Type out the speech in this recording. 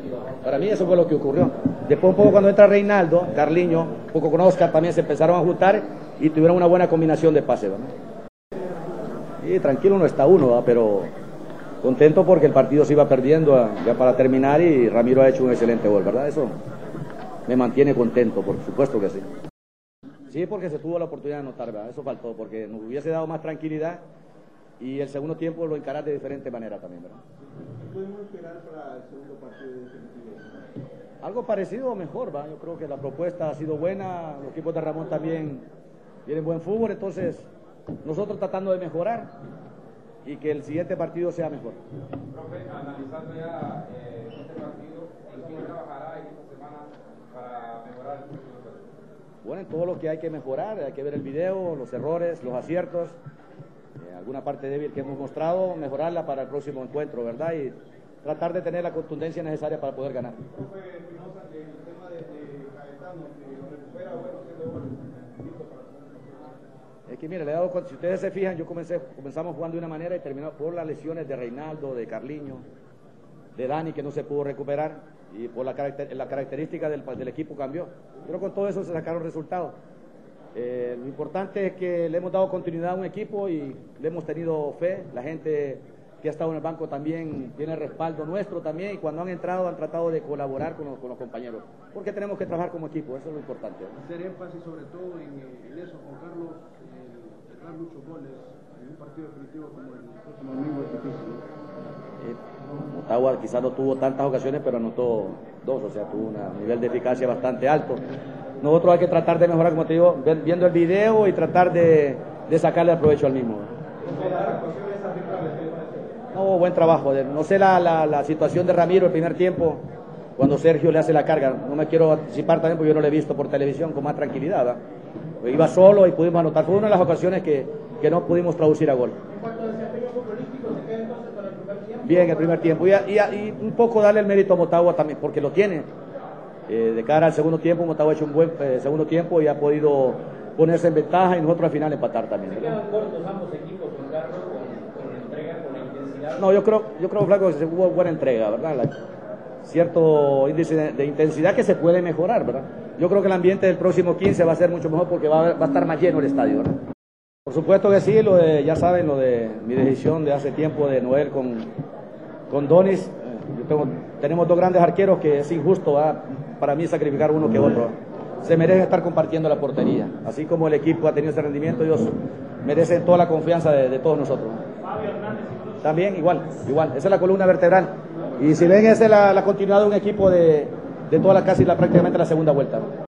Para mí eso fue lo que ocurrió. Después un poco cuando entra Reinaldo, Carliño, un poco con Oscar también se empezaron a juntar y tuvieron una buena combinación de pases, ¿verdad? Y tranquilo no está uno, ¿verdad? Pero contento porque el partido se iba perdiendo ya para terminar y Ramiro ha hecho un excelente gol, ¿verdad? Eso me mantiene contento, por supuesto que sí. Sí, porque se tuvo la oportunidad de anotar, ¿verdad? Eso faltó, porque nos hubiese dado más tranquilidad y el segundo tiempo lo encarar de diferente manera también, ¿verdad? ¿Qué podemos esperar para el segundo partido de definitivo? Algo parecido o mejor, ¿va? Yo creo que la propuesta ha sido buena, los equipos de Ramón también tienen buen fútbol, entonces nosotros tratando de mejorar y que el siguiente partido sea mejor. Profe, analizando ya este partido, ¿en qué trabajará en esta semana para mejorar el próximo partido? Bueno, en todo lo que hay que mejorar, hay que ver el video, los errores, los aciertos, alguna parte débil que hemos mostrado, mejorarla para el próximo encuentro, ¿verdad? Y tratar de tener la contundencia necesaria para poder ganar. Profe Espinosa, el tema de Caetano, que lo recupera, bueno, haciendo goles, listo para es que mire, si ustedes se fijan, comenzamos jugando de una manera y terminamos por las lesiones de Reinaldo, de Carliño, de Dani, que no se pudo recuperar, y por la característica del equipo cambió. Pero con todo eso se sacaron resultados. Lo importante es que le hemos dado continuidad a un equipo y le hemos tenido fe. La gente que ha estado en el banco también tiene respaldo nuestro también, y cuando han entrado han tratado de colaborar con los compañeros, porque tenemos que trabajar como equipo, eso es lo importante. hacer énfasis sobre todo en eso, Juan Carlos, cerrar muchos goles en un partido definitivo como el próximo domingo es difícil. Motagua quizás no tuvo tantas ocasiones, pero anotó dos, o sea, tuvo un nivel de eficacia bastante alto. Nosotros hay que tratar de mejorar, como te digo, viendo el video y tratar de sacarle el provecho al mismo. No, buen trabajo. No sé la situación de Ramiro el primer tiempo, cuando Sergio le hace la carga. No me quiero anticipar también porque yo no lo he visto por televisión con más tranquilidad, ¿verdad? Pues iba solo y pudimos anotar. Fue una de las ocasiones que no pudimos traducir a gol. En cuanto al desempeño futbolístico, ¿se queda entonces para el primer tiempo? Bien, el primer tiempo. Y un poco darle el mérito a Motagua también, porque lo tiene. De cara al segundo tiempo, Motagua ha hecho un buen segundo tiempo y ha podido ponerse en ventaja y nosotros al final empatar también. ¿Se quedan cortos ambos equipos, Juan Carlos, con la entrega, con la intensidad? No, yo creo, Flaco, que hubo buena entrega, ¿verdad? Cierto índice de intensidad que se puede mejorar, ¿verdad? Yo creo que el ambiente del próximo 15 va a ser mucho mejor porque va a estar más lleno el estadio, ¿verdad? Por supuesto que sí, ya saben, lo de mi decisión de hace tiempo de Noel con Donis. Tenemos dos grandes arqueros que es injusto, ¿verdad? Para mí sacrificar uno que otro. Se merecen estar compartiendo la portería. Así como el equipo ha tenido ese rendimiento, ellos merecen toda la confianza de todos nosotros. También igual. Esa es la columna vertebral. Y si ven, esa es la continuidad de un equipo de toda prácticamente la segunda vuelta.